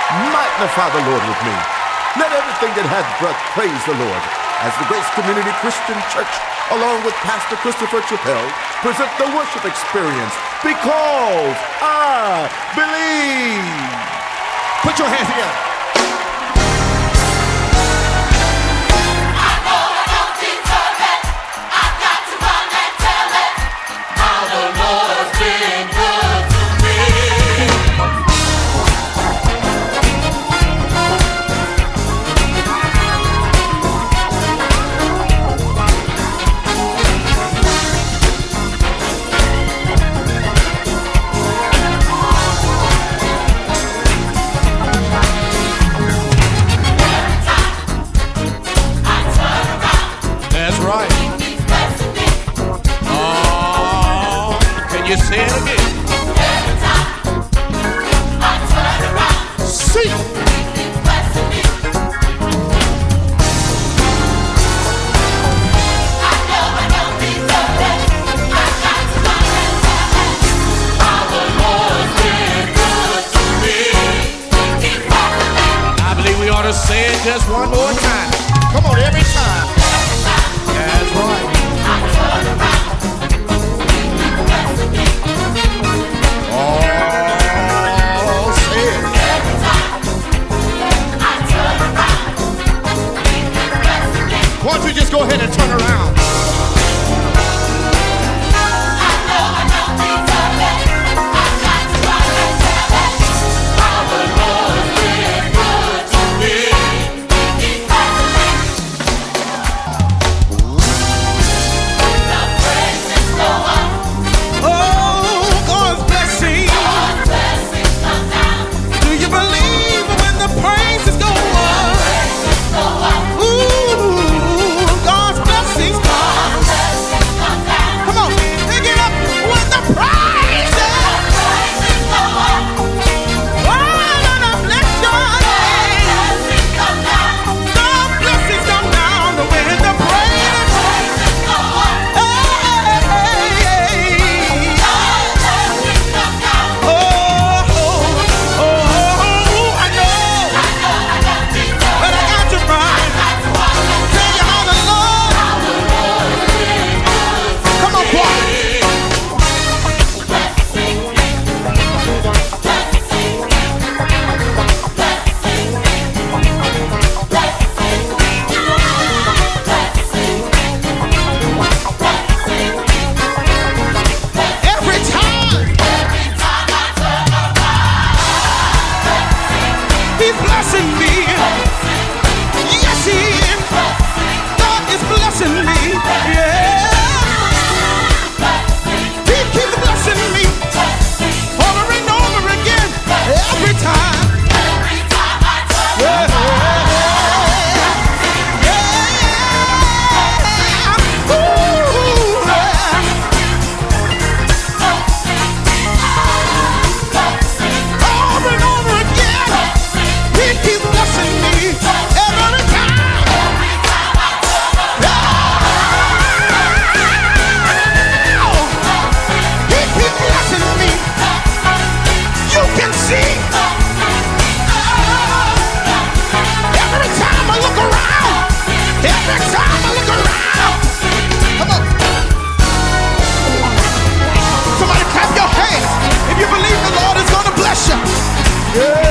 Magnify the Lord with me. Let everything that hath breath praise the Lord. As the Grace Community Christian Church, along with Pastor Christopher Chappell, present the worship experience, Because I Believe. Put your hands together. You say it again. Every time I turn around, see, you keep blessing me. I know I don't deserve it. I got to run and tell it. How the Lord's been good to me. He keep blessing me. I believe we ought to say it just one more time. Come on, every time. Every time that's right. I turn around. Why don't you just go ahead and turn around? I know I don't deserve it. I got to run and tell it. How the Lord's been good to me. He keeps blessing me. The praises go up. Oh, God's blessing. God's blessings come down. Do you believe when the praises go up? Praises go up. God's blessings come. God's blessings come down. Come on, pick it up when the praises. Praises go up. Oh, Lord, I bless your name. Blessings come down. God's blessings come down when the praises. Praises go up. Hey. God's blessings come down. I know I don't deserve but I it. got to run. That's why I Tell you how the Lord. Come on, choir. Every time He's blessing me. Yes, He is. God is blessing me. Yeah. He keeps blessing me over and over again. Every time. Yeah. Yeah. Ooh. Over and over again. He keeps blessing me every time. He keeps blessing me. You can see. Every time I look around. Every time I look around. Come on. Somebody clap your hands if you believe the Lord is going to bless you. Yeah.